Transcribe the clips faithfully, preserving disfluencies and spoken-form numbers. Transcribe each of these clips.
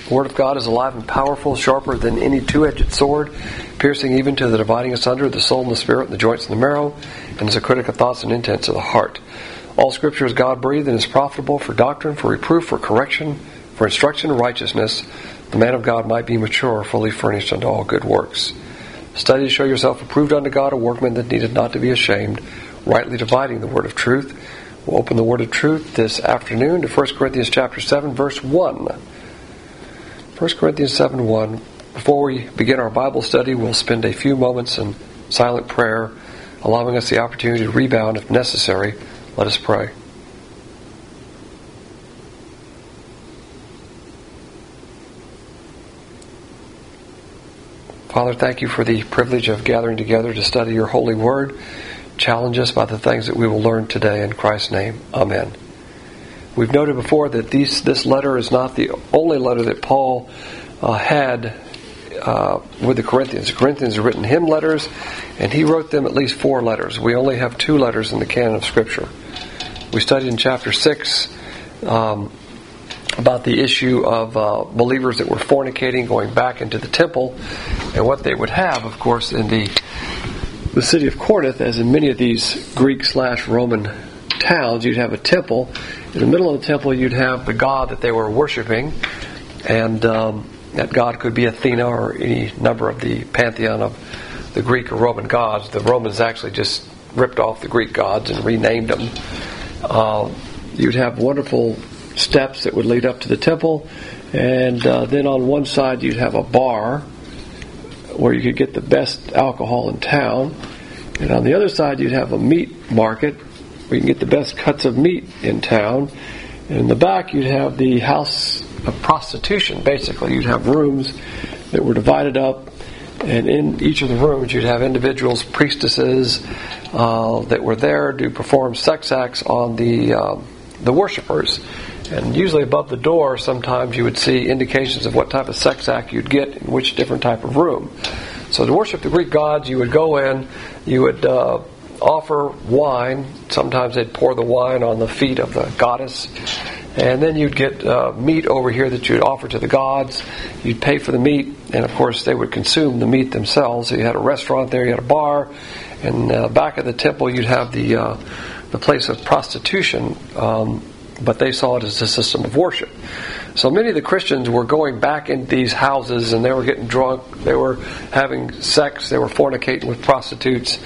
The Word of God is alive and powerful, sharper than any two-edged sword, piercing even to the dividing asunder of the soul and the spirit and the joints and the marrow, and is a critic of thoughts and intents of the heart. All Scripture is God-breathed and is profitable for doctrine, for reproof, for correction, for instruction in righteousness, the man of God might be mature, fully furnished unto all good works. Study to show yourself approved unto God, a workman that needeth not to be ashamed, rightly dividing the word of truth. We'll open the word of truth this afternoon to First Corinthians chapter seven, verse one. First Corinthians seven, one. Before we begin our Bible study, we'll spend a few moments in silent prayer, allowing us the opportunity to rebound if necessary. Let us pray. Father, thank you for the privilege of gathering together to study your holy word. Challenge us by the things that we will learn today. In Christ's name, amen. We've noted before that these, this letter is not the only letter that Paul uh, had uh, with the Corinthians. The Corinthians have written him letters, and he wrote them at least four letters. We only have two letters in the canon of Scripture. We studied in chapter six um, about the issue of uh, believers that were fornicating, going back into the temple, and what they would have, of course, in the the city of Corinth, as in many of these Greek slash Roman towns, you'd have a temple. In the middle of the temple, you'd have the god that they were worshiping, and um, that god could be Athena or any number of the pantheon of the Greek or Roman gods. The Romans actually just ripped off the Greek gods and renamed them. Uh, you'd have wonderful steps that would lead up to the temple, and uh, then on one side you'd have a bar where you could get the best alcohol in town, and on the other side you'd have a meat market where you can get the best cuts of meat in town, and in the back you'd have the house of prostitution. Basically, you'd have rooms that were divided up, and in each of the rooms you'd have individuals, priestesses, uh, that were there to perform sex acts on the uh, the worshipers. And usually above the door, sometimes you would see indications of what type of sex act you'd get in which different type of room. So to worship the Greek gods, you would go in, you would uh, offer wine. Sometimes they'd pour the wine on the feet of the goddess. And then you'd get uh, meat over here that you'd offer to the gods. You'd pay for the meat, and of course they would consume the meat themselves. So you had a restaurant there, you had a bar, and uh, back of the temple you'd have the uh, the place of prostitution. Um, but they saw it as a system of worship. So many of the Christians were going back into these houses, and they were getting drunk, they were having sex, they were fornicating with prostitutes.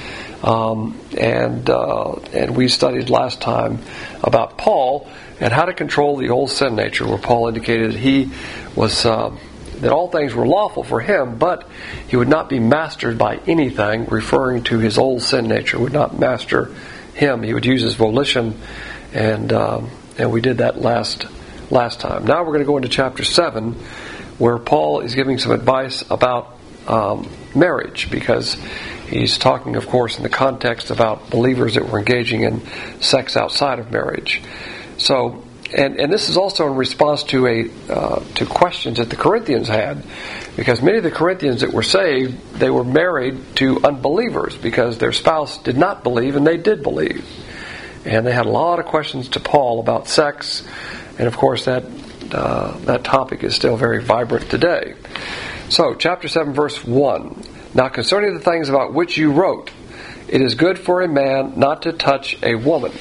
Um, and uh, and we studied last time about Paul and how to control the old sin nature, where Paul indicated that he was uh, that all things were lawful for him, but he would not be mastered by anything, referring to his old sin nature would not master him. He would use his volition, and um, and we did that last last time. Now we're going to go into chapter seven, where Paul is giving some advice about um, marriage, because he's talking, of course, in the context about believers that were engaging in sex outside of marriage. So, and, and this is also in response to a uh, to questions that the Corinthians had, because many of the Corinthians that were saved, they were married to unbelievers because their spouse did not believe and they did believe. And they had a lot of questions to Paul about sex, and of course that uh, that topic is still very vibrant today. So, chapter seven, verse one. Now concerning the things about which you wrote, it is good for a man not to touch a woman.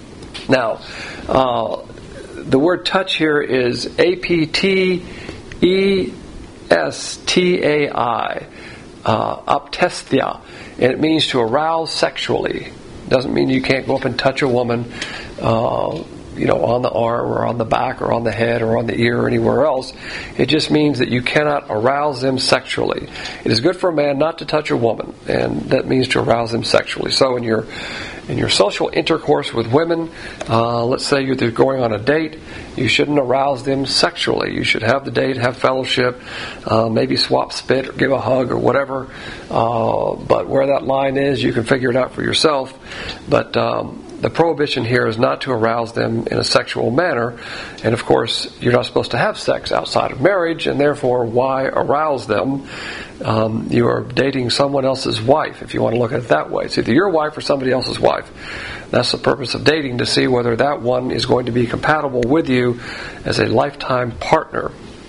Now, uh, the word touch here is A P T E S T A I, uh, aptesthia, and it means to arouse sexually. Doesn't mean you can't go up and touch a woman, uh, you know, on the arm or on the back or on the head or on the ear or anywhere else. It just means that you cannot arouse them sexually. It is good for a man not to touch a woman, and that means to arouse them sexually. So in your in your social intercourse with women, uh, let's say you're going on a date, you shouldn't arouse them sexually. You should have the date, have fellowship, uh, maybe swap spit or give a hug or whatever. Uh, but where that line is, you can figure it out for yourself. But um, the prohibition here is not to arouse them in a sexual manner. And of course, you're not supposed to have sex outside of marriage, and therefore, why arouse them? Um, you are dating someone else's wife, if you want to look at it that way. It's either your wife or somebody else's wife. That's the purpose of dating, to see whether that one is going to be compatible with you as a lifetime partner.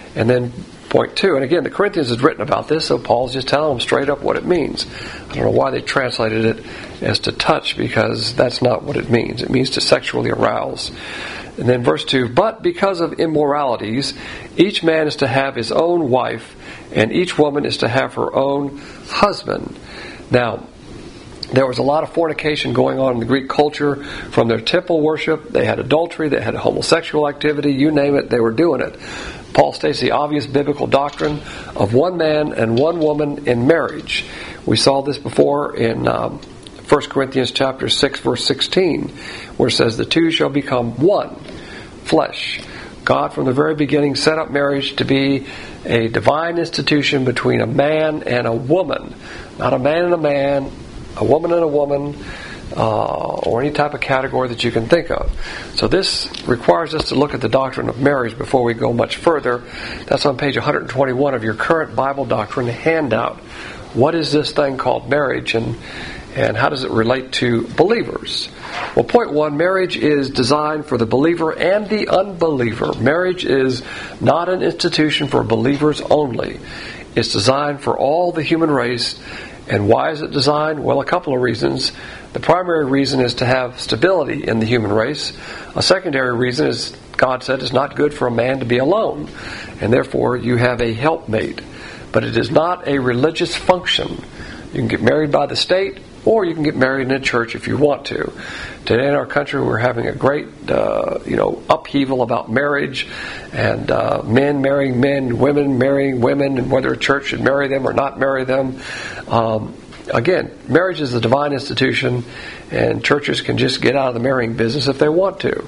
And then point two, and again, the Corinthians has written about this, so Paul's just telling them straight up what it means. I don't know why they translated it as to touch, because that's not what it means. It means to sexually arouse. And then verse two, but because of immoralities, each man is to have his own wife, and each woman is to have her own husband. Now, there was a lot of fornication going on in the Greek culture from their temple worship. They had adultery, they had homosexual activity, you name it, they were doing it. Paul states the obvious biblical doctrine of one man and one woman in marriage. We saw this before in um, First Corinthians chapter six, verse sixteen, where it says, the two shall become one flesh. God from the very beginning set up marriage to be a divine institution between a man and a woman. Not a man and a man, a woman and a woman, uh, or any type of category that you can think of. So this requires us to look at the doctrine of marriage before we go much further. That's on page one twenty-one of your current Bible doctrine handout. What is this thing called marriage, and and how does it relate to believers? Well, point one, marriage is designed for the believer and the unbeliever. Marriage is not an institution for believers only. It's designed for all the human race. And why is it designed? Well, a couple of reasons. The primary reason is to have stability in the human race. A secondary reason is God said it's not good for a man to be alone, and therefore you have a helpmate. But it is not a religious function. You can get married by the state, or you can get married in a church if you want to. Today in our country, we're having a great, uh, you know, upheaval about marriage, and uh, men marrying men, women marrying women, and whether a church should marry them or not marry them. Um, again, marriage is a divine institution, and churches can just get out of the marrying business if they want to.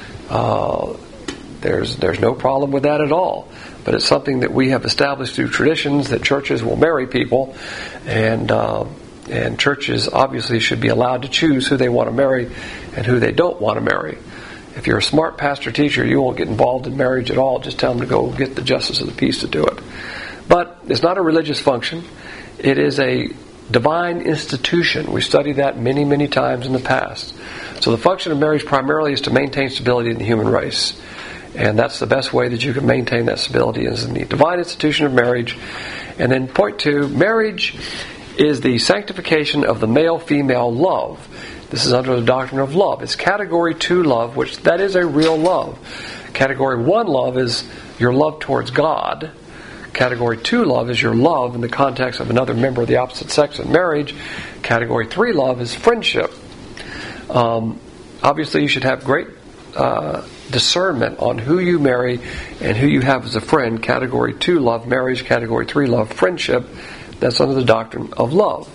Uh, there's there's no problem with that at all. But it's something that we have established through traditions that churches will marry people, and uh, and churches obviously should be allowed to choose who they want to marry and who they don't want to marry. If you're a smart pastor teacher, you won't get involved in marriage at all. Just tell them to go get the justice of the peace to do it. But it's not a religious function. It is a divine institution. We studied that many, many times in the past. So the function of marriage primarily is to maintain stability in the human race. And that's the best way that you can maintain that stability, is in the divine institution of marriage. And then point two, marriage is the sanctification of the male-female love. This is under the doctrine of love. It's category two love, which that is a real love. Category one love is your love towards God. Category two love is your love in the context of another member of the opposite sex in marriage. Category three love is friendship. Um, obviously, you should have great uh, discernment on who you marry and who you have as a friend. Category two love marriage. Category three love friendship. That's under the doctrine of love.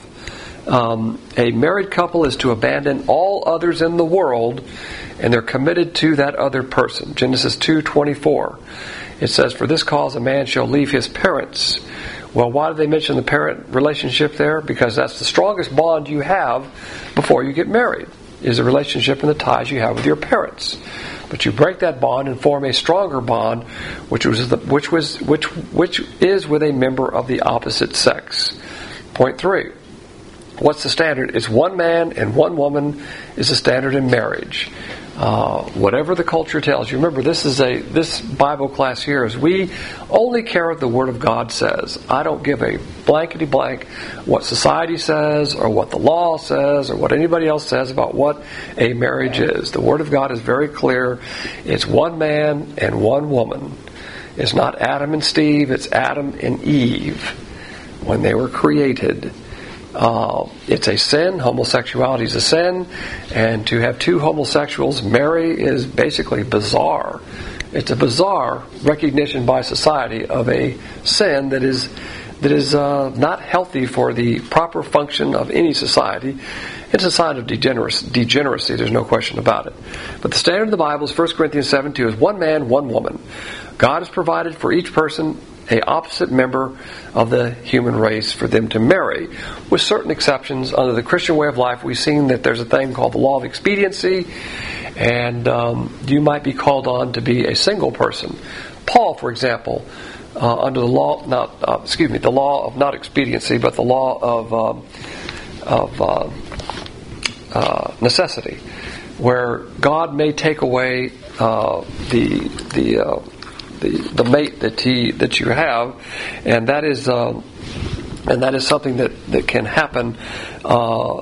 Um, a married couple is to abandon all others in the world, and they're committed to that other person. Genesis two twenty-four. It says, for this cause a man shall leave his parents. Well, why do they mention the parent relationship there? Because that's the strongest bond you have before you get married, is the relationship and the ties you have with your parents. But you break that bond and form a stronger bond, which was the, which was which which is with a member of the opposite sex. Point three. What's the standard? It's one man and one woman is the standard in marriage. Uh, whatever the culture tells you. Remember, this is a this Bible class here is we only care what the Word of God says. I don't give a blankety blank what society says or what the law says or what anybody else says about what a marriage is. The Word of God is very clear. It's one man and one woman. It's not Adam and Steve. It's Adam and Eve when they were created. Uh, it's a sin. Homosexuality is a sin, and to have two homosexuals marry is basically bizarre. It's a bizarre recognition by society of a sin that is that is uh, not healthy for the proper function of any society. It's a sign of degeneracy, degeneracy, there's no question about it. But the standard of the Bible is First Corinthians seven two is one man, one woman. God has provided for each person a opposite member of the human race for them to marry, with certain exceptions. Under the Christian way of life, we've seen that there's a thing called the law of expediency, and um, you might be called on to be a single person. Paul, for example, uh, under the law, not uh, excuse me, the law of not expediency, but the law of um, of uh, uh, necessity, where God may take away uh, the the uh, the, the mate that he that you have, and that is um, and that is something that, that can happen. Uh,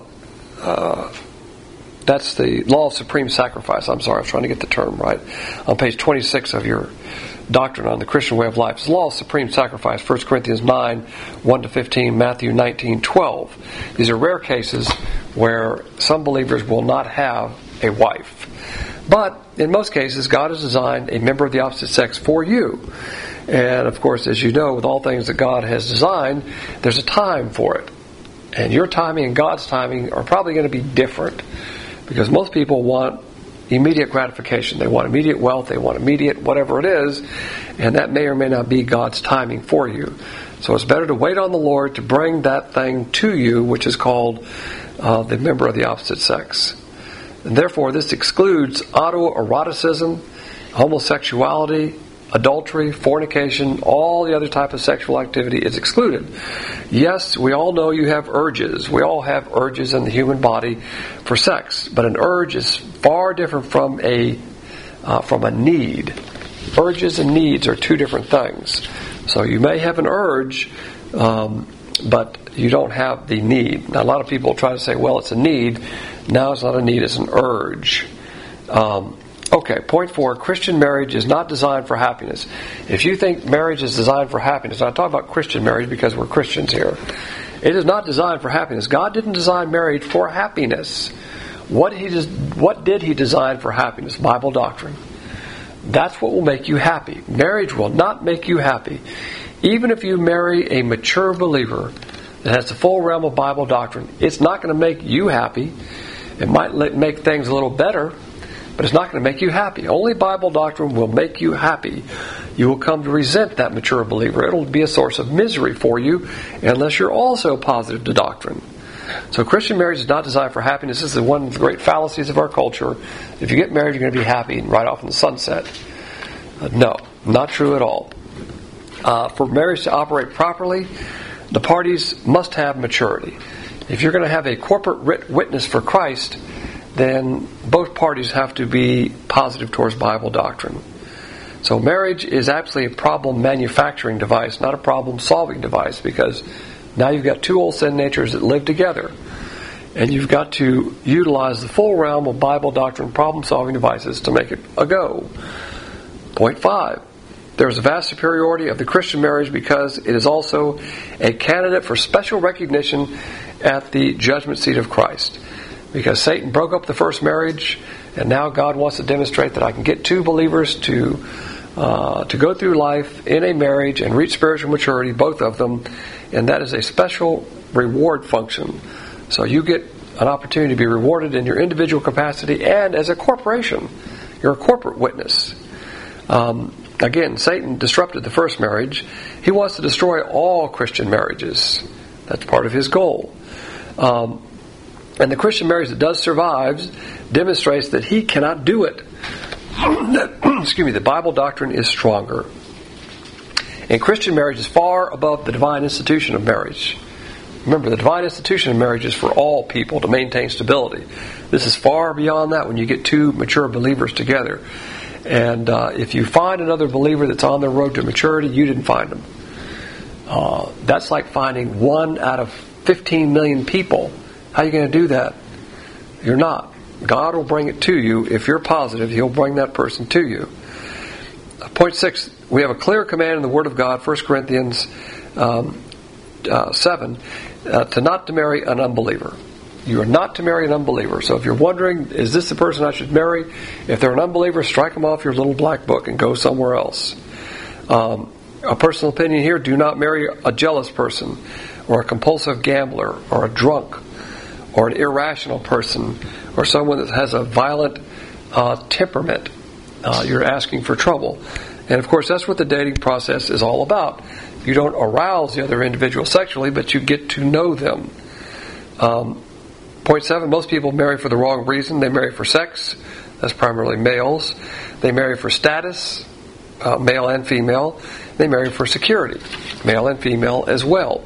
uh, that's the law of supreme sacrifice. I'm sorry, I was trying to get the term right. On page twenty-six of your Doctrine on the Christian Way of Life. It's the law of supreme sacrifice. First Corinthians nine, one to fifteen, Matthew nineteen, twelve. These are rare cases where some believers will not have a wife. But in most cases, God has designed a member of the opposite sex for you. And of course, as you know, with all things that God has designed, there's a time for it. And your timing and God's timing are probably going to be different. Because most people want immediate gratification. They want immediate wealth. They want immediate whatever it is. And that may or may not be God's timing for you. So it's better to wait on the Lord to bring that thing to you, which is called uh, the member of the opposite sex. And therefore, this excludes autoeroticism, homosexuality, adultery, fornication, all the other type of sexual activity is excluded. Yes, we all know you have urges. We all have urges in the human body for sex, but an urge is far different from a uh, from a need. Urges and needs are two different things. So you may have an urge, um, but you don't have the need. Now, a lot of people try to say, well, it's a need. No, it's not a need, it's an urge. Um, Okay, point four, Christian marriage is not designed for happiness. If you think marriage is designed for happiness, and I talk about Christian marriage because we're Christians here, it is not designed for happiness. God didn't design marriage for happiness. What he does, what did He design for happiness? Bible doctrine. That's what will make you happy. Marriage will not make you happy. Even if you marry a mature believer that has the full realm of Bible doctrine, it's not going to make you happy. It might make things a little better, but it's not going to make you happy. Only Bible doctrine will make you happy. You will come to resent that mature believer. It'll be a source of misery for you unless you're also positive to doctrine. So Christian marriage is not designed for happiness. This is one of the great fallacies of our culture. If you get married, you're going to be happy and right off in the sunset. Uh, no, not true at all. Uh, for marriage to operate properly, the parties must have maturity. If you're going to have a corporate witness for Christ, then both parties have to be positive towards Bible doctrine. So marriage is actually a problem manufacturing device, not a problem solving device, because now you've got two old sin natures that live together. And you've got to utilize the full realm of Bible doctrine problem solving devices to make it a go. Point five. There is a vast superiority of the Christian marriage because it is also a candidate for special recognition at the judgment seat of Christ. Because Satan broke up the first marriage, and now God wants to demonstrate that I can get two believers to uh, to go through life in a marriage and reach spiritual maturity, both of them, and that is a special reward function. So you get an opportunity to be rewarded in your individual capacity and as a corporation. You're a corporate witness. Um, again, Satan disrupted the first marriage. He wants to destroy all Christian marriages. That's part of his goal. Um, And the Christian marriage that does survive demonstrates that he cannot do it. Excuse me, the Bible doctrine is stronger. And Christian marriage is far above the divine institution of marriage. Remember, the divine institution of marriage is for all people to maintain stability. This is far beyond that when you get two mature believers together. And uh, if you find another believer that's on their road to maturity, you didn't find them. Uh, that's like finding one out of fifteen million people. How are you going to do that? You're not. God will bring it to you. If you're positive, He'll bring that person to you. Point six, we have a clear command in the Word of God, First Corinthians um, uh, seven, uh, to not to marry an unbeliever. You are not to marry an unbeliever. So if you're wondering, is this the person I should marry? If they're an unbeliever, strike them off your little black book and go somewhere else. Um, a personal opinion here, do not marry a jealous person or a compulsive gambler or a drunk or an irrational person, or someone that has a violent uh, temperament. Uh, you're asking for trouble. And of course, that's what the dating process is all about. You don't arouse the other individual sexually, but you get to know them. Um, point seven, most people marry for the wrong reason. They marry for sex. That's primarily males. They marry for status, uh, male and female. They marry for security, male and female as well.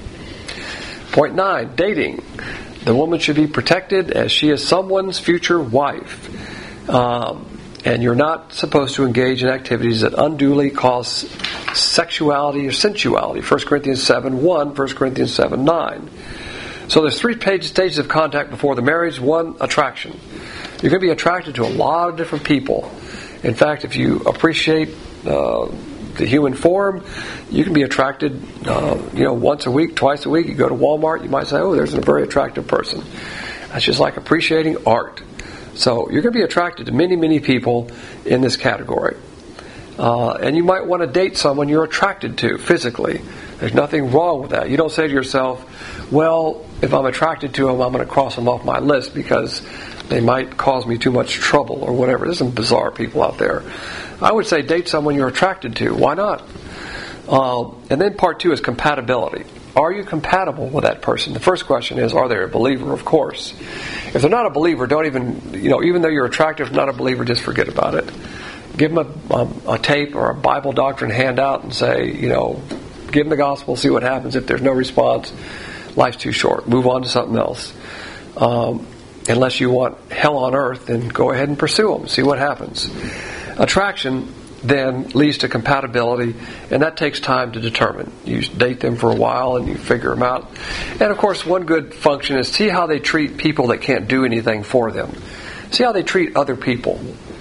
Point nine, dating. The woman should be protected as she is someone's future wife. Um, And you're not supposed to engage in activities that unduly cause sexuality or sensuality. First Corinthians seven one, First Corinthians seven nine. So there's three stages of contact before the marriage. One, attraction. You're going to be attracted to a lot of different people. In fact, if you appreciate uh, the human form, you can be attracted uh, you know, once a week, twice a week. You go to Walmart, you might say, oh, there's a very attractive person. That's just like appreciating art. So you're going to be attracted to many, many people in this category. Uh, and you might want to date someone you're attracted to physically. There's nothing wrong with that. You don't say to yourself, well, if I'm attracted to them, I'm going to cross them off my list because they might cause me too much trouble or whatever. There's some bizarre people out there. I would say date someone you're attracted to. Why not? Uh, and then part two is compatibility. Are you compatible with that person? The first question is, are they a believer? Of course. If they're not a believer, don't even, you know, even though you're attractive, not a believer, just forget about it. Give them a, a, a tape or a Bible doctrine handout and say, you know, give them the gospel, see what happens. If there's no response, life's too short. Move on to something else. Um, unless you want hell on earth, then go ahead and pursue them. See what happens. Attraction then leads to compatibility, and that takes time to determine. You date them for a while and you figure them out. And of course, one good function is see how they treat people that can't do anything for them. See how they treat other people.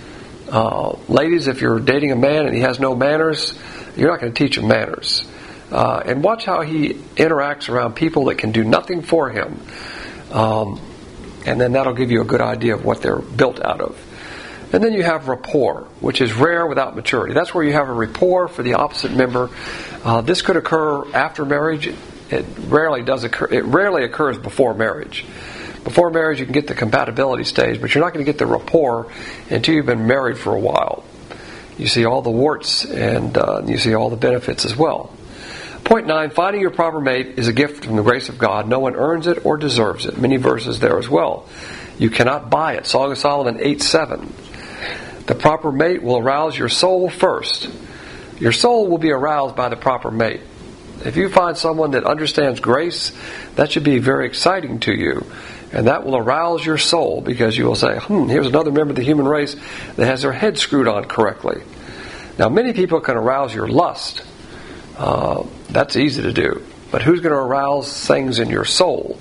Uh, ladies, if you're dating a man and he has no manners, you're not going to teach him manners. Uh, and watch how he interacts around people that can do nothing for him. Um, and then that'll give you a good idea of what they're built out of. And then you have rapport, which is rare without maturity. That's where you have a rapport for the opposite member. Uh, this could occur after marriage. It rarely does occur. It rarely occurs before marriage. Before marriage, you can get the compatibility stage, but you're not going to get the rapport until you've been married for a while. You see all the warts and uh, you see all the benefits as well. Point nine, finding your proper mate is a gift from the grace of God. No one earns it or deserves it. Many verses there as well. You cannot buy it. Song of Solomon eight seven. The proper mate will arouse your soul first. Your soul will be aroused by the proper mate. If you find someone that understands grace, that should be very exciting to you. And that will arouse your soul because you will say, hmm, here's another member of the human race that has their head screwed on correctly. Now, many people can arouse your lust. Uh, that's easy to do. But who's going to arouse things in your soul?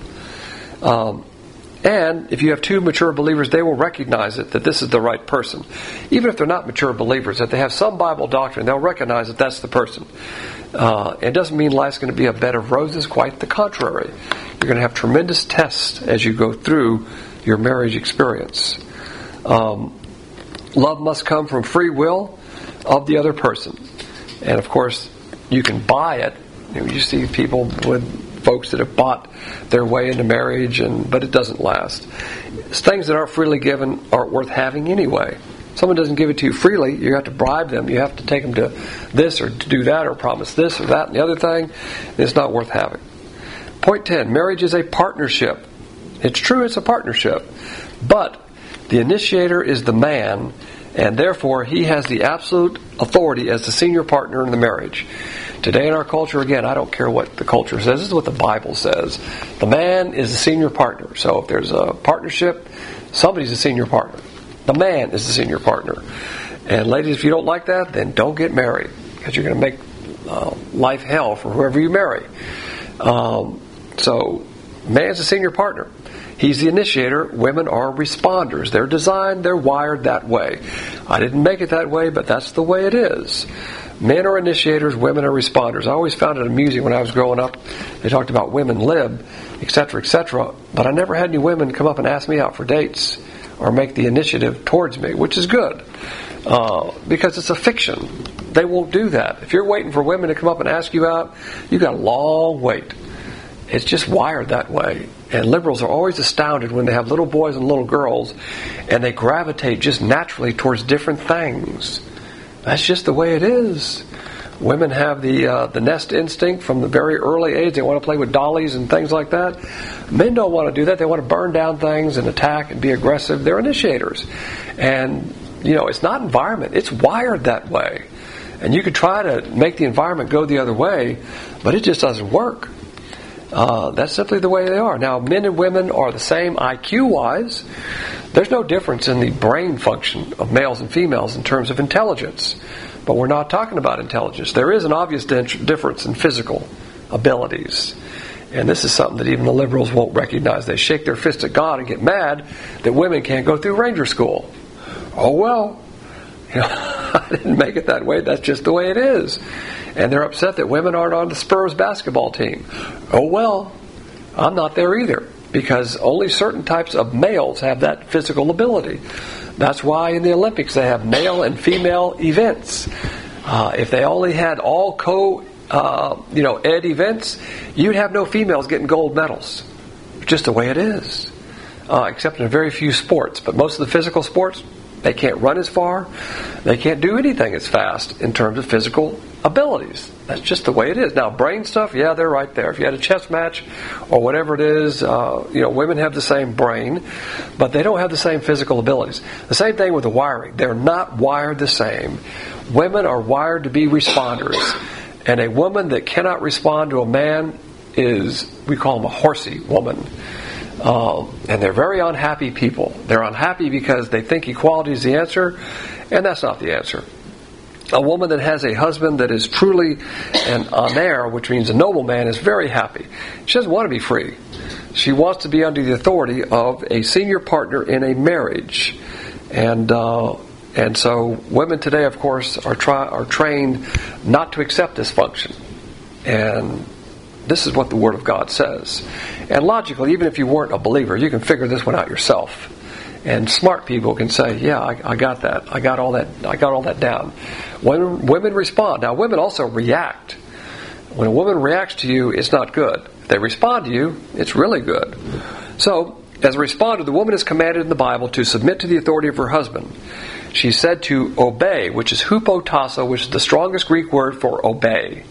Um, And if you have two mature believers, they will recognize it, that this is the right person. Even if they're not mature believers, if they have some Bible doctrine, they'll recognize that that's the person. Uh, it doesn't mean life's going to be a bed of roses, quite the contrary. You're going to have tremendous tests as you go through your marriage experience. Um, love must come from free will of the other person. And of course, you can buy it. You know, you see people with folks that have bought their way into marriage, and but it doesn't last. Things that aren't freely given aren't worth having anyway. Someone doesn't give it to you freely, you have to bribe them. You have to take them to this or to do that or promise this or that and the other thing. It's not worth having. Point ten, marriage is a partnership. It's true it's a partnership, but the initiator is the man, and therefore he has the absolute authority as the senior partner in the marriage. Today in our culture, again, I don't care what the culture says. This is what the Bible says. The man is the senior partner. So if there's a partnership, somebody's a senior partner. The man is the senior partner. And ladies, if you don't like that, then don't get married, because you're going to make uh, life hell for whoever you marry. Um, so, man's the senior partner. He's the initiator. Women are responders. They're designed, they're wired that way. I didn't make it that way, but that's the way it is. Men are initiators, women are responders. I always found it amusing when I was growing up. They talked about women lib, et cetera, et cetera. But I never had any women come up and ask me out for dates or make the initiative towards me, which is good. Uh, because it's a fiction. They won't do that. If you're waiting for women to come up and ask you out, you've got a long wait. It's just wired that way. And liberals are always astounded when they have little boys and little girls and they gravitate just naturally towards different things. That's just the way it is. Women have the uh, the nest instinct from the very early age. They want to play with dollies and things like that. Men don't want to do that. They want to burn down things and attack and be aggressive. They're initiators. And, you know, it's not environment. It's wired that way. And you could try to make the environment go the other way, but it just doesn't work. Uh, that's simply the way they are. Now, men and women are the same I Q-wise. There's no difference in the brain function of males and females in terms of intelligence. But we're not talking about intelligence. There is an obvious difference in physical abilities. And this is something that even the liberals won't recognize. They shake their fist at God and get mad that women can't go through Ranger School. Oh, well, you know, I didn't make it that way. That's just the way it is. And they're upset that women aren't on the Spurs basketball team. Oh, well, I'm not there either, because only certain types of males have that physical ability. That's why in the Olympics they have male and female events. Uh, if they only had all co, uh, you know, ed events, you'd have no females getting gold medals. Just the way it is. Uh, except in very few sports. But most of the physical sports, they can't run as far. They can't do anything as fast in terms of physical abilities. That's just the way it is. Now, brain stuff, yeah, they're right there. If you had a chess match or whatever it is, uh, you know, women have the same brain, but they don't have the same physical abilities. The same thing with the wiring. They're not wired the same. Women are wired to be responders. And a woman that cannot respond to a man is, we call them a horsey woman. Uh, and they're very unhappy people. They're unhappy because they think equality is the answer, and that's not the answer. A woman that has a husband that is truly an aner, which means a noble man, is very happy. She doesn't want to be free. She wants to be under the authority of a senior partner in a marriage. And uh, and so women today, of course, are, try, are trained not to accept this function. And this is what the Word of God says. And logically, even if you weren't a believer, you can figure this one out yourself. And smart people can say, yeah, I, I got that. I got all that I got all that down. When women respond. Now, women also react. When a woman reacts to you, it's not good. If they respond to you, it's really good. So, as a responder, the woman is commanded in the Bible to submit to the authority of her husband. She's said to obey, which is hupotasso, which is the strongest Greek word for obey.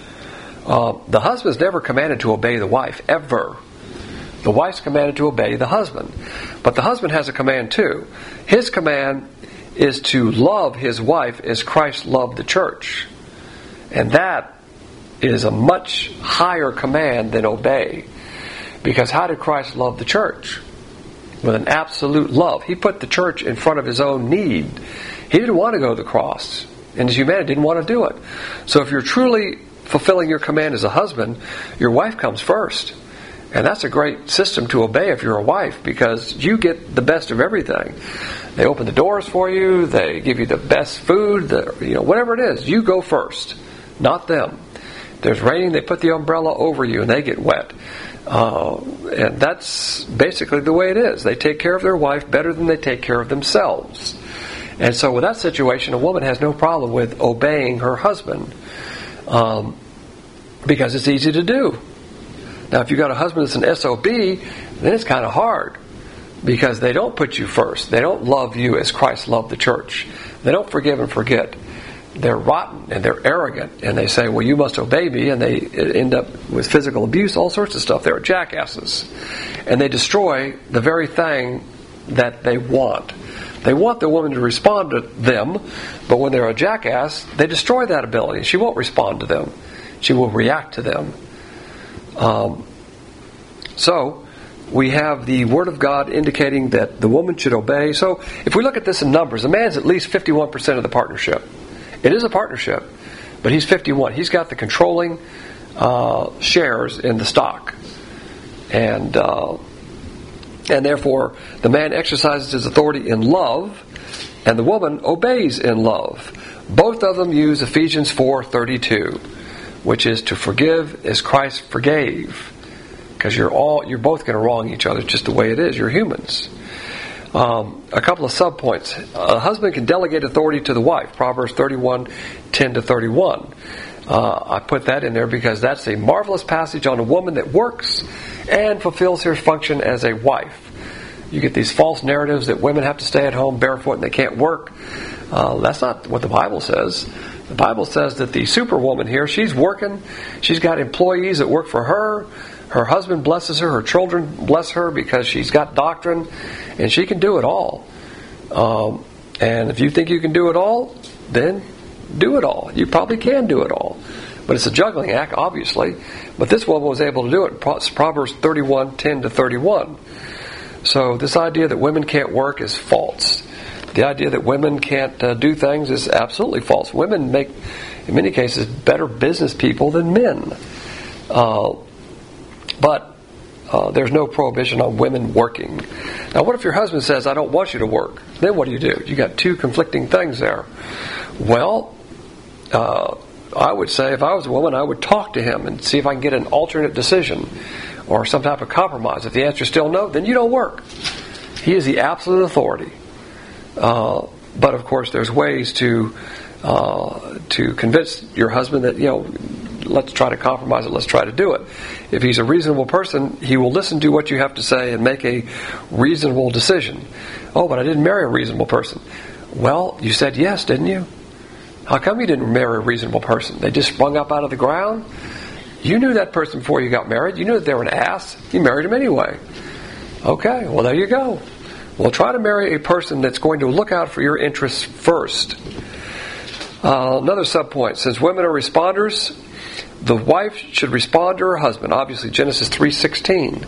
Uh, the husband is never commanded to obey the wife, ever. The wife's commanded to obey the husband. But the husband has a command too. His command is to love his wife as Christ loved the church. And that is a much higher command than obey. Because how did Christ love the church? With an absolute love. He put the church in front of his own need. He didn't want to go to the cross. And his humanity didn't want to do it. So if you're truly fulfilling your command as a husband, your wife comes first. And that's a great system to obey if you're a wife, because you get the best of everything. They open the doors for you. They give you the best food. The, you know, whatever it is, you go first, not them. If there's raining, they put the umbrella over you and they get wet. Uh, and that's basically the way it is. They take care of their wife better than they take care of themselves. And so with that situation, a woman has no problem with obeying her husband, um, because it's easy to do. Now, if you've got a husband that's an S O B, then it's kind of hard, because they don't put you first. They don't love you as Christ loved the church. They don't forgive and forget. They're rotten and they're arrogant, and they say, well, you must obey me, and they end up with physical abuse, all sorts of stuff. They're jackasses. And they destroy the very thing that they want. They want the woman to respond to them, but when they're a jackass, they destroy that ability. She won't respond to them. She will react to them. Um, so, we have the Word of God indicating that the woman should obey. So, if we look at this in numbers, a man's at least fifty-one percent of the partnership. It is a partnership, but he's fifty-one. He's got the controlling uh, shares in the stock. And, uh, and therefore, the man exercises his authority in love, and the woman obeys in love. Both of them use Ephesians four thirty-two. Which is to forgive as Christ forgave. Because you're all you're both going to wrong each other, just the way it is. You're humans. Um, a couple of subpoints. A husband can delegate authority to the wife. Proverbs thirty-one, ten to thirty-one. Uh, I put that in there because that's a marvelous passage on a woman that works and fulfills her function as a wife. You get these false narratives that women have to stay at home barefoot and they can't work. Uh, that's not what the Bible says. The Bible says that the superwoman here, she's working. She's got employees that work for her. Her husband blesses her. Her children bless her because she's got doctrine. And she can do it all. Um, and if you think you can do it all, then do it all. You probably can do it all. But it's a juggling act, obviously. But this woman was able to do it. Proverbs thirty-one, ten to thirty-one. So this idea that women can't work is false. The idea that women can't uh, do things is absolutely false. Women make, in many cases, better business people than men. Uh, but uh, there's no prohibition on women working. Now, what if your husband says, I don't want you to work? Then what do you do? You got two conflicting things there. Well, uh, I would say if I was a woman, I would talk to him and see if I can get an alternate decision or some type of compromise. If the answer is still no, then you don't work. He is the absolute authority. Uh, but of course, there's ways to uh, to convince your husband that, you know, let's try to compromise it, let's try to do it. If he's a reasonable person, he will listen to what you have to say and make a reasonable decision. Oh, but I didn't marry a reasonable person. Well, you said yes, didn't you? How come you didn't marry a reasonable person? They just sprung up out of the ground? You knew that person before you got married. You knew that they were an ass. You married him anyway. Okay, well, there you go. Well, try to marry a person that's going to look out for your interests first. Uh, another subpoint. Since women are responders, the wife should respond to her husband. Obviously, Genesis three sixteen.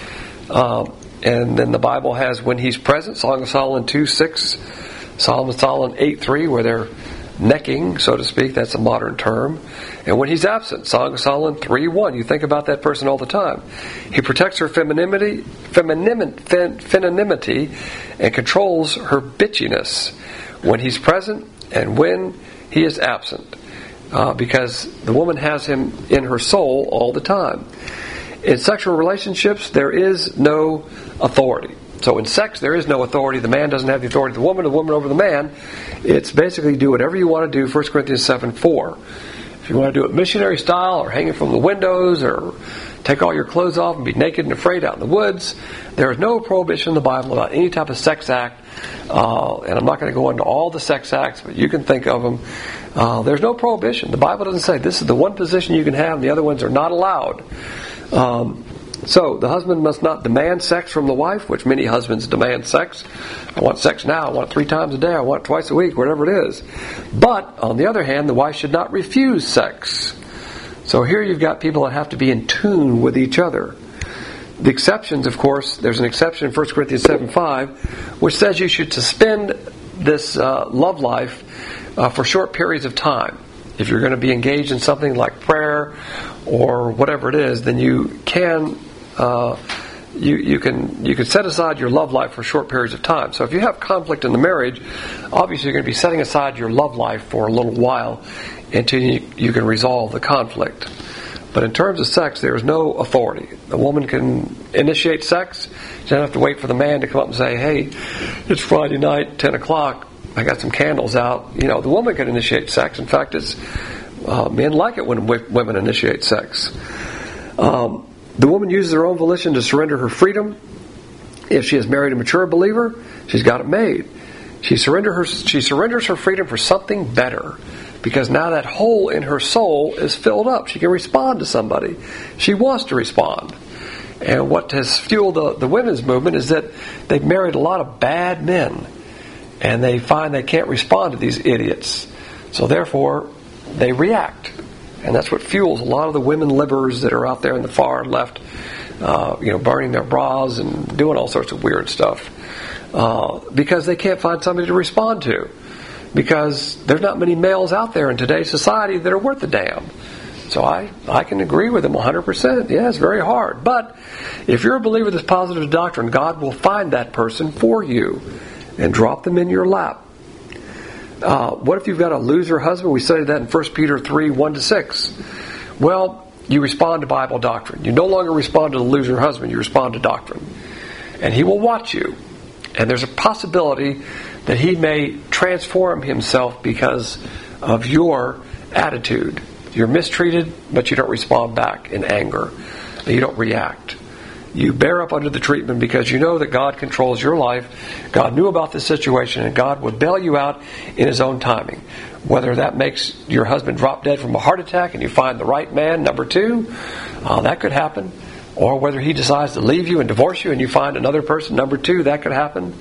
Um, and then the Bible has when he's present, Song of Solomon two six, Solomon Solomon eight three, where they're necking, so to speak. That's a modern term. And when he's absent, Song of Solomon three one. You think about that person all the time. He protects her femininity, feminim, fem, femininity and controls her bitchiness when he's present and when he is absent. Uh, because the woman has him in her soul all the time. In sexual relationships, there is no authority. So in sex, there is no authority. The man doesn't have the authority of the woman, the woman over the man. It's basically do whatever you want to do, First Corinthians seven four. If you want to do it missionary style or hanging from the windows or take all your clothes off and be naked and afraid out in the woods, there is no prohibition in the Bible about any type of sex act. Uh, and I'm not going to go into all the sex acts, but you can think of them. Uh, there's no prohibition. The Bible doesn't say this is the one position you can have and the other ones are not allowed. Um, so the husband must not demand sex from the wife, which many husbands demand sex. I want sex now. I want it three times a day. I want it twice a week, whatever it is. But on the other hand, the wife should not refuse sex. So here you've got people that have to be in tune with each other. The exceptions, of course, there's an exception in First Corinthians seven five, which says you should suspend this uh, love life uh, for short periods of time. If you're going to be engaged in something like prayer or whatever it is, then you can uh, you you can you can set aside your love life for short periods of time. So if you have conflict in the marriage, obviously you're going to be setting aside your love life for a little while until you, you can resolve the conflict. But in terms of sex, there is no authority. The woman can initiate sex. She doesn't have to wait for the man to come up and say, hey, it's Friday night, ten o'clock. I got some candles out. You know, the woman can initiate sex. In fact, it's uh, men like it when w- women initiate sex. Um, the woman uses her own volition to surrender her freedom. If she has married a mature believer, she's got it made. She surrender her. She surrenders her freedom for something better. Because now that hole in her soul is filled up. She can respond to somebody. She wants to respond. And what has fueled the, the women's movement is that they've married a lot of bad men. And they find they can't respond to these idiots. So therefore, they react. And that's what fuels a lot of the women livers that are out there in the far left, uh, you know, burning their bras and doing all sorts of weird stuff. Uh, because they can't find somebody to respond to. Because there's not many males out there in today's society that are worth a damn. So I, I can agree with them one hundred percent. Yeah, it's very hard. But if you're a believer of this positive doctrine, God will find that person for you and drop them in your lap. Uh, what if you've got a loser husband? We studied that in First Peter three, one to six. Well, you respond to Bible doctrine. You no longer respond to the loser husband. You respond to doctrine. And he will watch you. And there's a possibility that he may transform himself because of your attitude. You're mistreated, but you don't respond back in anger. You don't react. You bear up under the treatment because you know that God controls your life. God knew about this situation, and God would bail you out in His own timing. Whether that makes your husband drop dead from a heart attack and you find the right man, number two, uh, that could happen. Or whether he decides to leave you and divorce you and you find another person, number two, that could happen.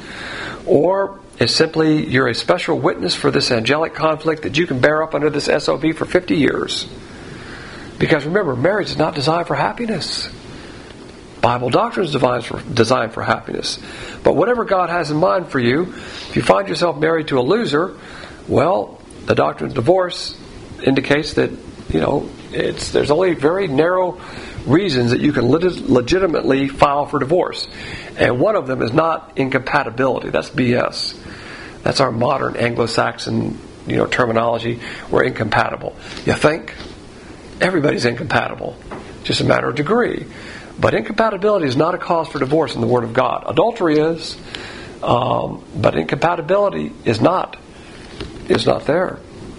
Or it's simply you're a special witness for this angelic conflict that you can bear up under this S O B for fifty years. Because remember, marriage is not designed for happiness. Bible doctrine is designed for, designed for happiness. But whatever God has in mind for you, if you find yourself married to a loser, well, the doctrine of divorce indicates that, you know, it's there's only very narrow reasons that you can lit- legitimately file for divorce. And one of them is not incompatibility. That's B S. That's our modern Anglo-Saxon, you know, terminology. We're incompatible. You think? Everybody's incompatible. Just a matter of degree. But incompatibility is not a cause for divorce in the Word of God. Adultery is, um, but incompatibility is not. Is not there.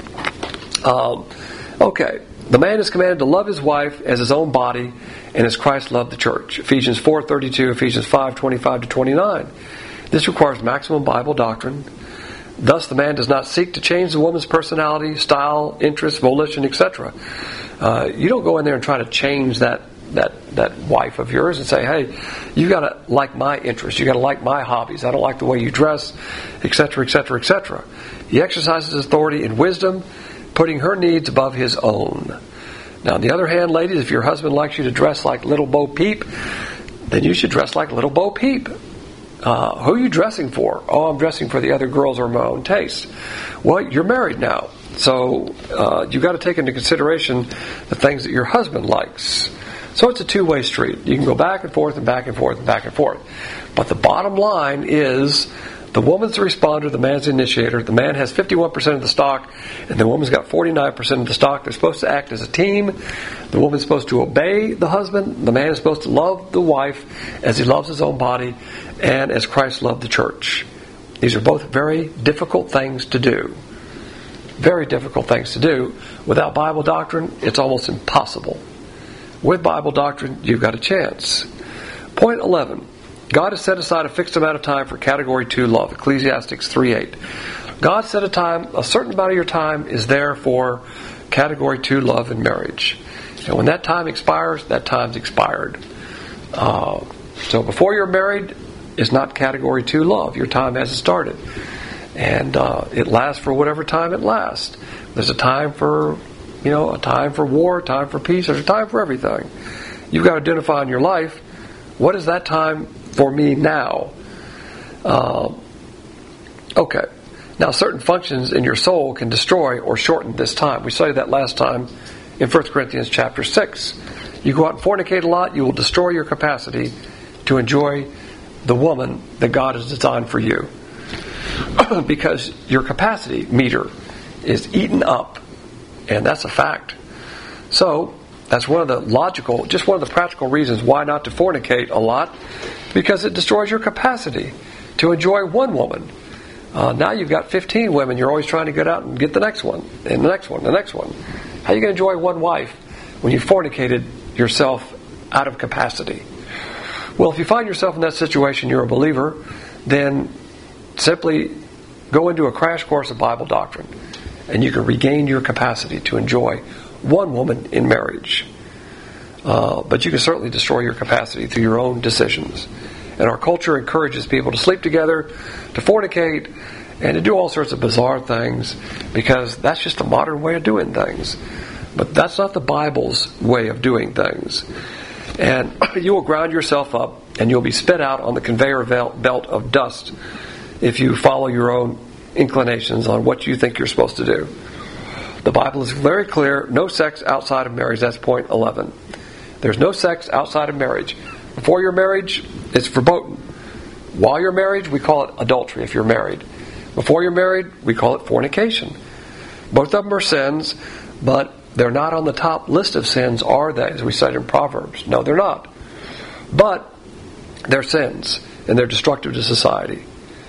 Um, okay. The man is commanded to love his wife as his own body, and as Christ loved the church. Ephesians four thirty-two, Ephesians five twenty-five to twenty-nine. This requires maximum Bible doctrine. Thus, the man does not seek to change the woman's personality, style, interest, volition, et cetera. Uh, you don't go in there and try to change that that that wife of yours and say, "Hey, you got to like my interests. You got to like my hobbies. I don't like the way you dress, et cetera, et cetera, et cetera" He exercises authority in wisdom, putting her needs above his own. Now, on the other hand, ladies, if your husband likes you to dress like Little Bo Peep, then you should dress like Little Bo Peep. Uh, who are you dressing for? Oh, I'm dressing for the other girls or my own taste. Well, you're married now, so uh, you've got to take into consideration the things that your husband likes. So it's a two-way street. You can go back and forth and back and forth and back and forth. But the bottom line is the woman's the responder, the man's the initiator. The man has fifty-one percent of the stock, and the woman's got forty-nine percent of the stock. They're supposed to act as a team. The woman's supposed to obey the husband. The man is supposed to love the wife as he loves his own body and as Christ loved the church. These are both very difficult things to do. Very difficult things to do. Without Bible doctrine, it's almost impossible. With Bible doctrine, you've got a chance. Point eleven. God has set aside a fixed amount of time for category two love. Ecclesiastes three eight. God set a time, a certain amount of your time is there for category two love in marriage. And when that time expires, that time's expired. Uh, so before you're married is not category two love. Your time hasn't started. And uh, it lasts for whatever time it lasts. There's a time for, you know, a time for war, a time for peace. There's a time for everything. You've got to identify in your life, what is that time for me now? Uh, okay. Now, certain functions in your soul can destroy or shorten this time. We studied that last time in First Corinthians chapter six. You go out and fornicate a lot, you will destroy your capacity to enjoy the woman that God has designed for you. Because your capacity meter is eaten up. And that's a fact. So, that's one of the logical, just one of the practical reasons why not to fornicate a lot. Because it destroys your capacity to enjoy one woman. Uh, now you've got fifteen women. You're always trying to get out and get the next one, and the next one, the next one. How are you going to enjoy one wife when you fornicated yourself out of capacity? Well, if you find yourself in that situation, you're a believer, then simply go into a crash course of Bible doctrine, and you can regain your capacity to enjoy one woman in marriage. Uh, but you can certainly destroy your capacity through your own decisions. And our culture encourages people to sleep together, to fornicate, and to do all sorts of bizarre things, because that's just the modern way of doing things. But that's not the Bible's way of doing things. And you will ground yourself up, and you'll be spit out on the conveyor belt of dust if you follow your own inclinations on what you think you're supposed to do. The Bible is very clear, no sex outside of marriage. That's point eleven. There's no sex outside of marriage. Before your marriage, it's verboten. While you're married, we call it adultery if you're married. Before you're married, we call it fornication. Both of them are sins, but they're not on the top list of sins, are they? As we cite in Proverbs. No, they're not. But they're sins, and they're destructive to society.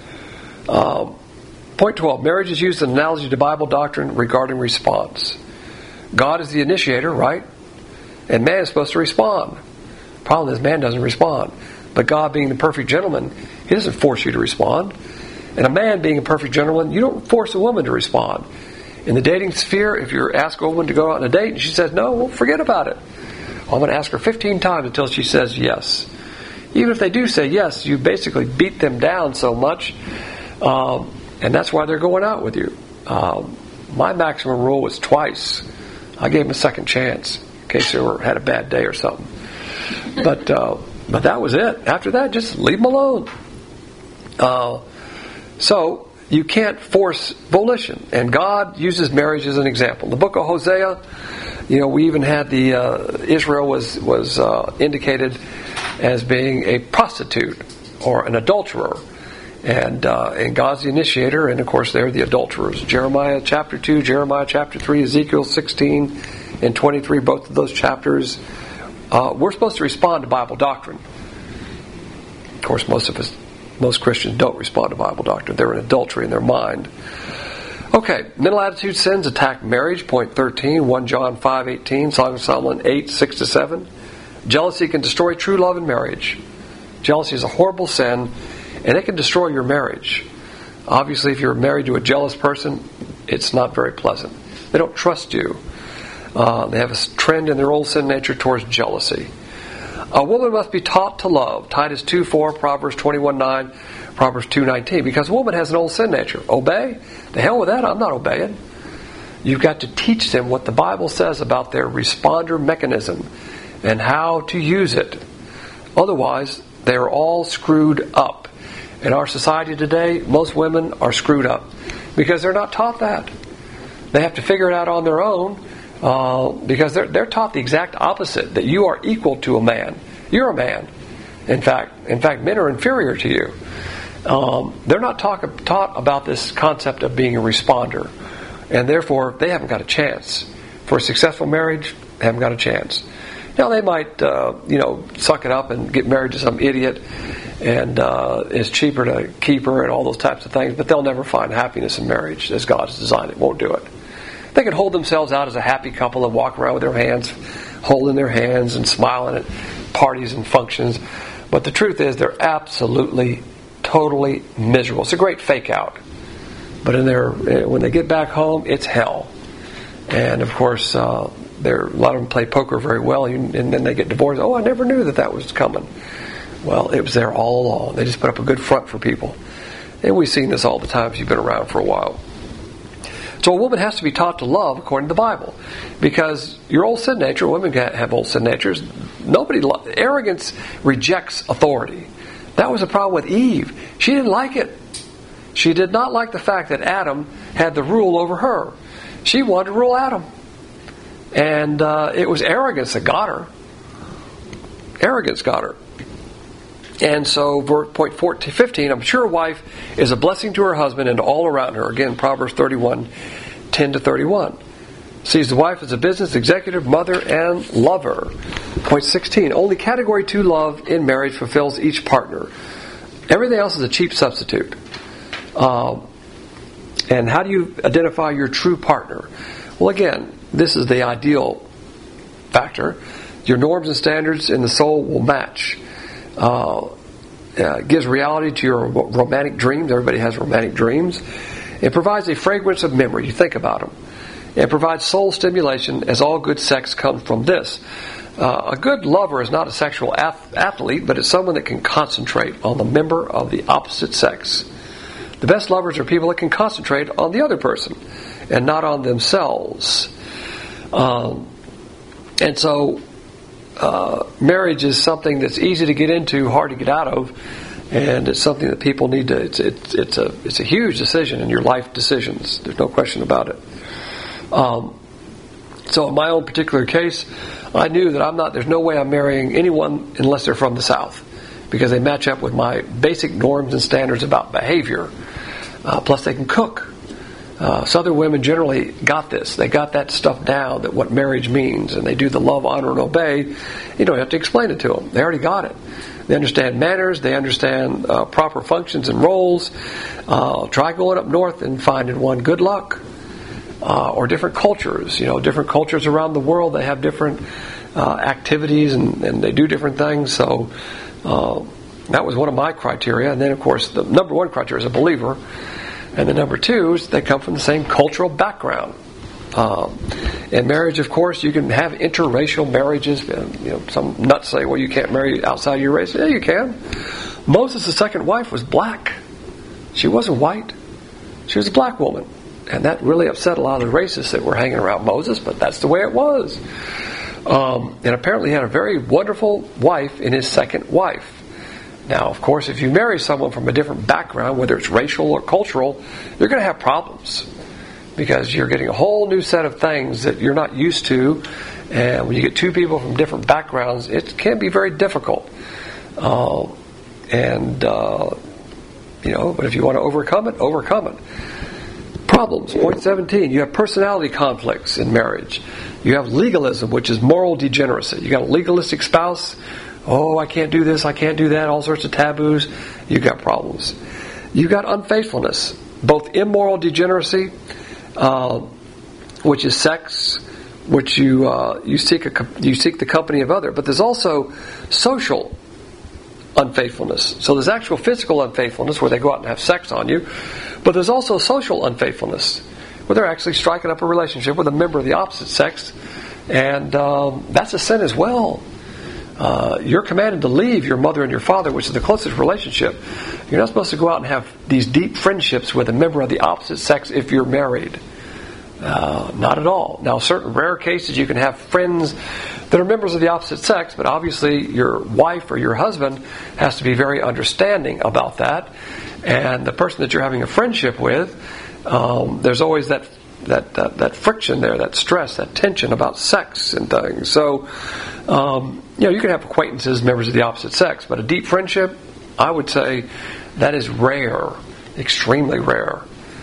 Um, point twelve. Marriage is used as an analogy to Bible doctrine regarding response. God is the initiator, right? And man is supposed to respond. Problem is, man doesn't respond. But God, being the perfect gentleman, He doesn't force you to respond. And a man, being a perfect gentleman, you don't force a woman to respond. In the dating sphere, if you ask a woman to go out on a date and she says no, well, forget about it. I'm going to ask her fifteen times until she says yes. Even if they do say yes, you basically beat them down so much, um, and that's why they're going out with you. Um, my maximum rule was twice. I gave them a second chance in case they were, had a bad day or something. But uh, But that was it. After that, just leave them alone. Uh, so, you can't force volition. And God uses marriage as an example. The book of Hosea, you know, we even had the, uh, Israel was, was uh, indicated as being a prostitute or an adulterer. And, uh, and God's the initiator, and of course they're the adulterers. Jeremiah chapter two, Jeremiah chapter three, Ezekiel sixteen and twenty-three, both of those chapters. Uh, we're supposed to respond to Bible doctrine. Of course, most of us, most Christians don't respond to Bible doctrine. They're in adultery in their mind. Okay, mental attitude sins attack marriage, point thirteen, First John five eighteen, Song of Solomon eight, six to seven. Jealousy can destroy true love in marriage. Jealousy is a horrible sin, and it can destroy your marriage. Obviously, if you're married to a jealous person, it's not very pleasant. They don't trust you. Uh, they have a trend in their old sin nature towards jealousy. A woman must be taught to love. Titus two four, Proverbs twenty-one nine, Proverbs two nineteen. Because a woman has an old sin nature. Obey? The hell with that, I'm not obeying. You've got to teach them what the Bible says about their responder mechanism and how to use it. Otherwise, they're all screwed up. In our society today, most women are screwed up because they're not taught that. They have to figure it out on their own uh, because they're, they're taught the exact opposite, that you are equal to a man. You're a man. In fact, in fact, men are inferior to you. Um, they're not talk, taught about this concept of being a responder, and therefore they haven't got a chance. For a successful marriage, they haven't got a chance. Now, they might, uh, you know, suck it up and get married to some idiot, and uh, it's cheaper to keep her and all those types of things, but they'll never find happiness in marriage as God has designed it. Won't do it. They can hold themselves out as a happy couple and walk around with their hands, holding their hands and smiling at parties and functions, but the truth is they're absolutely, totally miserable. It's a great fake out, but in their when they get back home, it's hell. And of course, uh, They're, a lot of them play poker very well, and then they get divorced. Oh, I never knew that that was coming. Well, it was there all along. They just put up a good front for people. And we've seen this all the time if you've been around for a while. So a woman has to be taught to love according to the Bible. Because your old sin nature, women have old sin natures. Nobody, lo- arrogance rejects authority. That was the problem with Eve. She didn't like it. She did not like the fact that Adam had the rule over her. She wanted to rule Adam. And uh, it was arrogance that got her. Arrogance got her. And so, point fourteen, fifteen, I'm sure a wife is a blessing to her husband and to all around her. Again, Proverbs thirty-one, ten to thirty-one. Sees the wife as a business, executive, mother, and lover. Point sixteen, only category two love in marriage fulfills each partner. Everything else is a cheap substitute. Uh, and how do you identify your true partner? Well, again, this is the ideal factor. Your norms and standards in the soul will match. Uh, uh, gives reality to your romantic dreams. Everybody has romantic dreams. It provides a fragrance of memory. You think about them. It provides soul stimulation, as all good sex comes from this. Uh, a good lover is not a sexual ath- athlete, but it's someone that can concentrate on the member of the opposite sex. The best lovers are people that can concentrate on the other person and not on themselves. Um, and so uh, marriage is something that's easy to get into, hard to get out of, and it's something that people need to. It's it's it's a it's a huge decision in your life decisions. There's no question about it. Um, so in my own particular case, I knew that I'm not. There's no way I'm marrying anyone unless they're from the South, because they match up with my basic norms and standards about behavior. Uh, plus, they can cook. Uh, Southern women generally got this. They got that stuff down, that what marriage means, and they do the love, honor, and obey. You don't have to explain it to them. They already got it. They understand manners. They understand uh, proper functions and roles. Uh, try going up north and finding one. Good luck. Uh, or different cultures. You know, different cultures around the world, they have different uh, activities and, and they do different things. So uh, that was one of my criteria. And then, of course, the number one criteria is a believer. And the number two is they come from the same cultural background. Um, in marriage, of course, you can have interracial marriages. You know, some nuts say, well, you can't marry outside your race. Yeah, you can. Moses' second wife was black. She wasn't white. She was a black woman. And that really upset a lot of the racists that were hanging around Moses, but that's the way it was. Um, and apparently had a very wonderful wife in his second wife. Now, of course, if you marry someone from a different background, whether it's racial or cultural, you're going to have problems. Because you're getting a whole new set of things that you're not used to. And when you get two people from different backgrounds, it can be very difficult. Uh, and, uh, you know, but if you want to overcome it, overcome it. Problems. Point seventeen. You have personality conflicts in marriage. You have legalism, which is moral degeneracy. You got a legalistic spouse. Oh, I can't do this, I can't do that, all sorts of taboos. You've got problems. You've got unfaithfulness, both immoral degeneracy, uh, which is sex, which you uh, you seek a, you seek the company of other. But there's also social unfaithfulness. So there's actual physical unfaithfulness where they go out and have sex on you, but there's also social unfaithfulness where they're actually striking up a relationship with a member of the opposite sex, and um, that's a sin as well. Uh, you're commanded to leave your mother and your father, which is the closest relationship. You're not supposed to go out and have these deep friendships with a member of the opposite sex if you're married. Uh, not at all. Now, certain rare cases you can have friends that are members of the opposite sex, but obviously your wife or your husband has to be very understanding about that. And the person that you're having a friendship with, um, there's always that, that that that friction there, that stress, that tension about sex and things. So, um, you know, you can have acquaintances, members of the opposite sex, but a deep friendship, I would say, that is rare, extremely rare.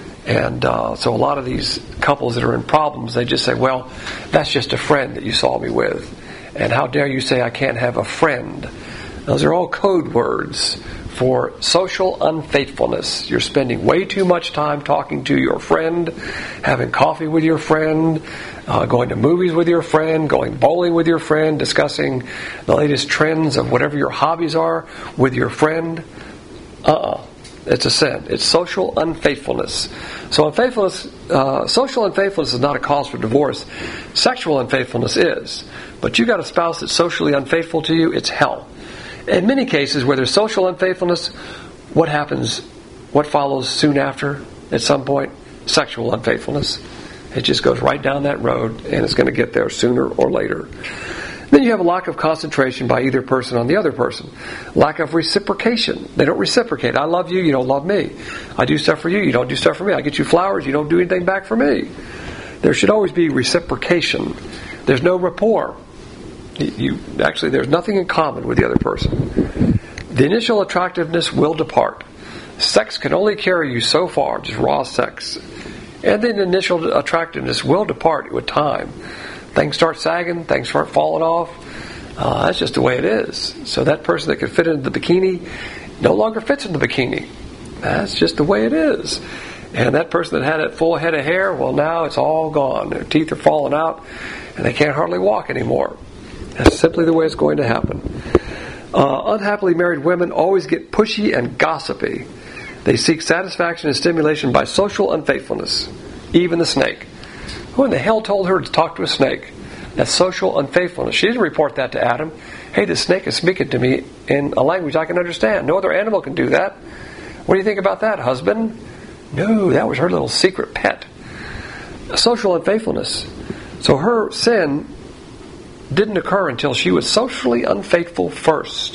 And uh, so a lot of these couples that are in problems, they just say, well, that's just a friend that you saw me with. And how dare you say I can't have a friend? Those are all code words for social unfaithfulness. You're spending way too much time talking to your friend, having coffee with your friend, uh, going to movies with your friend, going bowling with your friend, discussing the latest trends of whatever your hobbies are with your friend. Uh-uh. It's a sin. It's social unfaithfulness. So unfaithfulness, uh, social unfaithfulness is not a cause for divorce. Sexual unfaithfulness is. But you got a spouse that's socially unfaithful to you, it's hell. In many cases where there's social unfaithfulness, what happens, what follows soon after, at some point? Sexual unfaithfulness. It just goes right down that road, and it's going to get there sooner or later. Then you have a lack of concentration by either person on the other person. Lack of reciprocation. They don't reciprocate. I love you, you don't love me. I do stuff for you, you don't do stuff for me. I get you flowers, you don't do anything back for me. There should always be reciprocation. There's no rapport. You, actually, there's nothing in common with the other person. The initial attractiveness will depart. Sex can only carry you so far, just raw sex. And then the initial attractiveness will depart with time. Things start sagging, things start falling off. Uh, that's just the way it is. So that person that could fit into the bikini no longer fits in the bikini. That's just the way it is. And that person that had that full head of hair, well, now it's all gone. Their teeth are falling out, and they can't hardly walk anymore. That's simply the way it's going to happen. Uh, unhappily married women always get pushy and gossipy. They seek satisfaction and stimulation by social unfaithfulness. Even the snake. Who in the hell told her to talk to a snake? That's social unfaithfulness. She didn't report that to Adam. Hey, the snake is speaking to me in a language I can understand. No other animal can do that. What do you think about that, husband? No, that was her little secret pet. Social unfaithfulness. So her sin didn't occur until she was socially unfaithful first.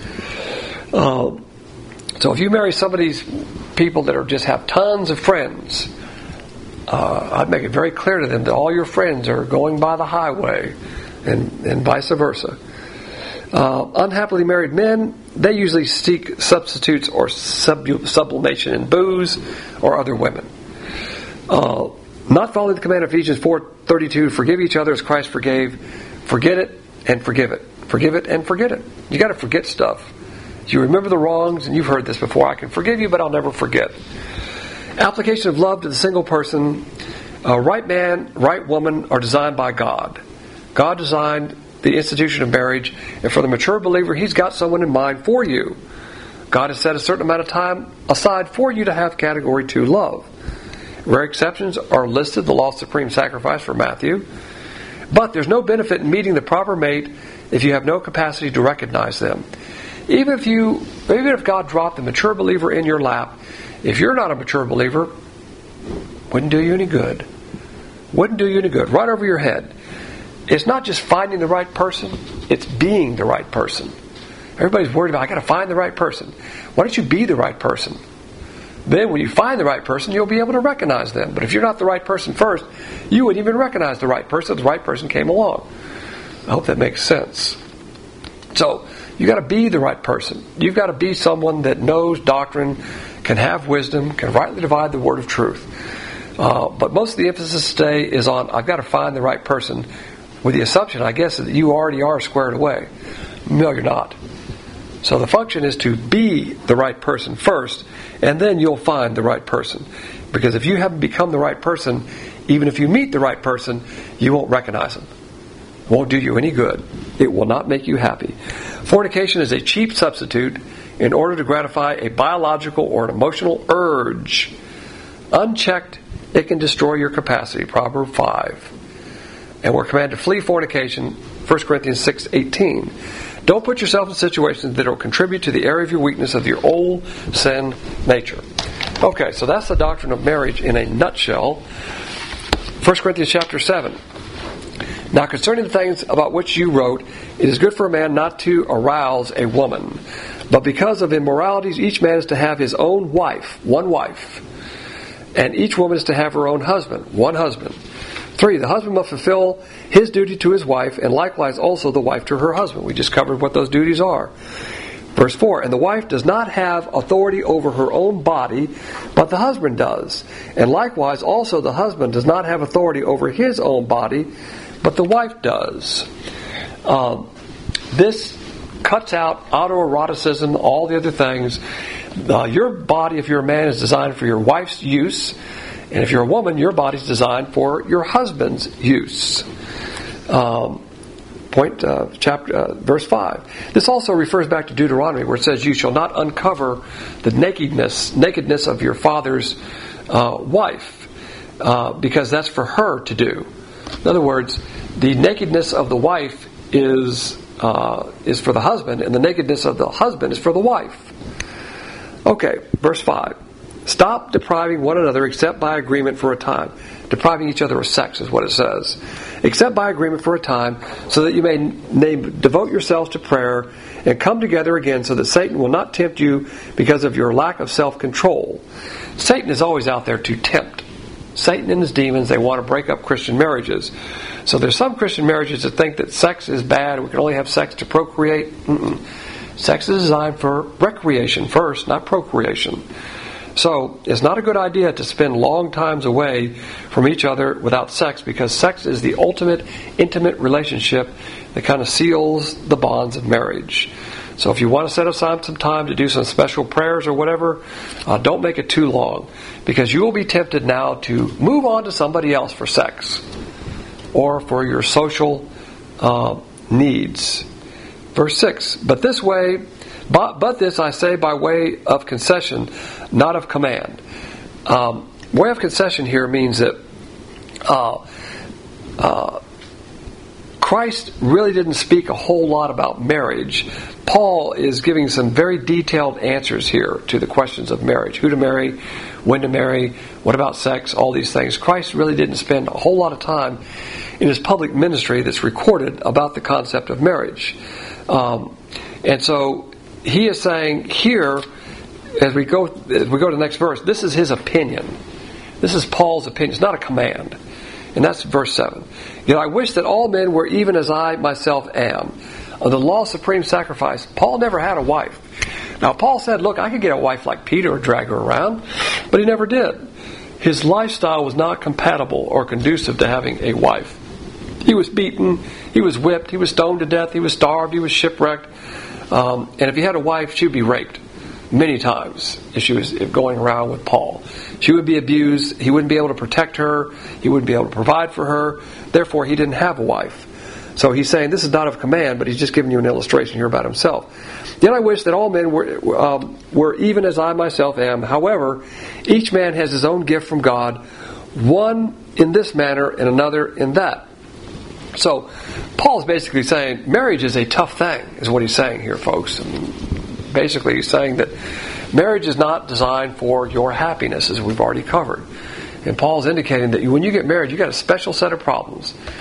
Uh, so if you marry some of these people that are just have tons of friends, uh, I'd make it very clear to them that all your friends are going by the highway, and, and vice versa. Uh, unhappily married men, they usually seek substitutes or sub- sublimation in booze or other women. Uh, not following the command of Ephesians four thirty-two, forgive each other as Christ forgave. Forget it and forgive it. Forgive it and forget it. You got to forget stuff. You remember the wrongs, and you've heard this before. I can forgive you, but I'll never forget. Application of love to the single person. Uh, right man, right woman are designed by God. God designed the institution of marriage, and for the mature believer, He's got someone in mind for you. God has set a certain amount of time aside for you to have category two love. Rare exceptions are listed, the law of supreme sacrifice for Matthew. But there's no benefit in meeting the proper mate if you have no capacity to recognize them. Even if you, even if God dropped the mature believer in your lap, if you're not a mature believer, wouldn't do you any good. Wouldn't do you any good. Right over your head. it's not just finding the right person, it's being the right person. Everybody's worried about, I got to find the right person. Why don't you be the right person? Then when you find the right person, you'll be able to recognize them. But if you're not the right person first, you wouldn't even recognize the right person if the right person came along. I hope that makes sense. So, you got to be the right person. You've got to be someone that knows doctrine, can have wisdom, can rightly divide the word of truth. Uh, but most of the emphasis today is on, I've got to find the right person, with the assumption, I guess, that you already are squared away. No, you're not. So the function is to be the right person first, and then you'll find the right person. Because if you haven't become the right person, even if you meet the right person, you won't recognize him. It won't do you any good. It will not make you happy. Fornication is a cheap substitute in order to gratify a biological or an emotional urge. Unchecked, it can destroy your capacity. Proverbs five. And we're commanded to flee fornication. First Corinthians six eighteen. Don't put yourself in situations that will contribute to the area of your weakness of your old sin nature. Okay, so that's the doctrine of marriage in a nutshell. First Corinthians chapter seven. Now concerning the things about which you wrote, it is good for a man not to arouse a woman. But because of immoralities, each man is to have his own wife, one wife. And each woman is to have her own husband, one husband. Three, the husband must fulfill his duty to his wife, and likewise also the wife to her husband. We just covered what those duties are. Verse four, and the wife does not have authority over her own body, but the husband does. And likewise also the husband does not have authority over his own body, but the wife does. Um, this cuts out autoeroticism, all the other things. Uh, your body, if you're a man, is designed for your wife's use. And if you're a woman, your body's designed for your husband's use. Um, point, uh, chapter, uh, verse five. This also refers back to Deuteronomy, where it says, "You shall not uncover the nakedness, nakedness of your father's uh, wife, uh, because that's for her to do." In other words, the nakedness of the wife is uh, is for the husband, and the nakedness of the husband is for the wife. Okay, verse five. Stop depriving one another except by agreement for a time. Depriving each other of sex is what it says. Except by agreement for a time, so that you may name, devote yourselves to prayer and come together again, so that Satan will not tempt you because of your lack of self-control. Satan is always out there to tempt. Satan and his demons, they want to break up Christian marriages. So there's some Christian marriages that think that sex is bad, we can only have sex to procreate. Mm-mm. Sex is designed for recreation first, not procreation. So, it's not a good idea to spend long times away from each other without sex, because sex is the ultimate intimate relationship that kind of seals the bonds of marriage. So if you want to set aside some time to do some special prayers or whatever, uh, don't make it too long, because you will be tempted now to move on to somebody else for sex or for your social uh, needs. Verse six, but this way... But, but this I say by way of concession, not of command. Um, way of concession here means that uh, uh, Christ really didn't speak a whole lot about marriage. Paul is giving some very detailed answers here to the questions of marriage. Who to marry, when to marry, what about sex, all these things. Christ really didn't spend a whole lot of time in his public ministry that's recorded about the concept of marriage. Um, and so... He is saying here, as we go as we go to the next verse, this is his opinion. This is Paul's opinion. It's not a command. And that's verse seven. Yet I wish that all men were even as I myself am. Of the law of supreme sacrifice, Paul never had a wife. Now Paul said, look, I could get a wife like Peter or drag her around, but he never did. His lifestyle was not compatible or conducive to having a wife. He was beaten, he was whipped, he was stoned to death, he was starved, he was shipwrecked. Um, and if he had a wife, she would be raped many times if she was going around with Paul. She would be abused. He wouldn't be able to protect her. He wouldn't be able to provide for her. Therefore, he didn't have a wife. So he's saying this is not of command, but he's just giving you an illustration here about himself. Yet I wish that all men were, um, were even as I myself am. However, each man has his own gift from God, one in this manner and another in that. So, Paul's basically saying marriage is a tough thing, is what he's saying here, folks. I mean, basically, he's saying that marriage is not designed for your happiness, as we've already covered. And Paul's indicating that when you get married, you got a special set of problems.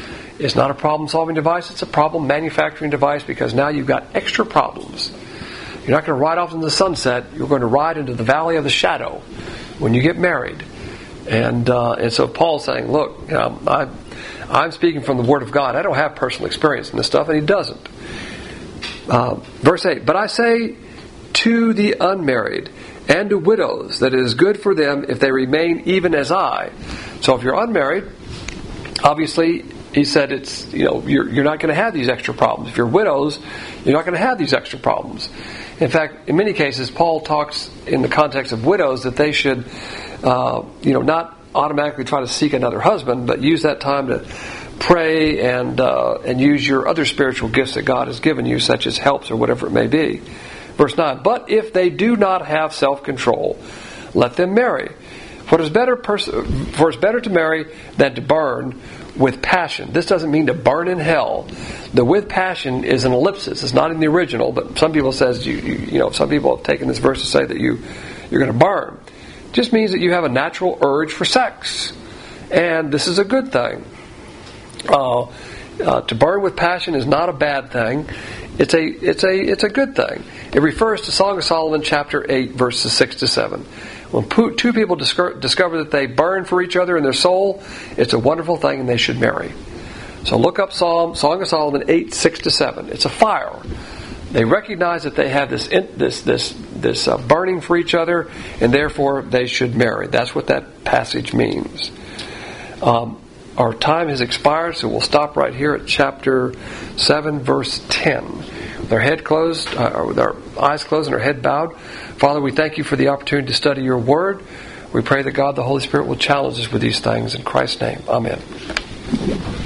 It's not a problem-solving device. It's a problem-manufacturing device, because now you've got extra problems. You're not going to ride off into the sunset. You're going to ride into the valley of the shadow when you get married. And uh, and so Paul's saying, look, you know, I, I'm speaking from the Word of God. I don't have personal experience in this stuff, and he doesn't. Uh, verse eight, but I say to the unmarried and to widows that it is good for them if they remain even as I. So if you're unmarried, obviously, he said it's, you know, you're, you're not going to have these extra problems. If you're widows, you're not going to have these extra problems. In fact, in many cases, Paul talks in the context of widows that they should, uh, you know, not automatically try to seek another husband, but use that time to pray and uh, and use your other spiritual gifts that God has given you, such as helps or whatever it may be. Verse nine, but if they do not have self-control, let them marry. For it is better, pers- for it's better to marry than to burn with passion. This doesn't mean to burn in hell. The with passion is an ellipsis. It's not in the original, but some people says you, you, you know some people have taken this verse to say that you you're going to burn. It just means that you have a natural urge for sex, and this is a good thing. Uh, uh, to burn with passion is not a bad thing. It's a it's a it's a good thing. It refers to Song of Solomon chapter eight verses six to seven. When two people discover that they burn for each other in their soul, it's a wonderful thing, and they should marry. So look up Psalm Song of Solomon eight six to seven. It's a fire. They recognize that they have this this this this uh, burning for each other, and therefore they should marry. That's what that passage means. Um, our time has expired, so we'll stop right here at chapter seven, verse ten. With our head closed, uh, with our eyes closed and our head bowed. Father, we thank you for the opportunity to study your word. We pray that God, the Holy Spirit, will challenge us with these things. In Christ's name, amen.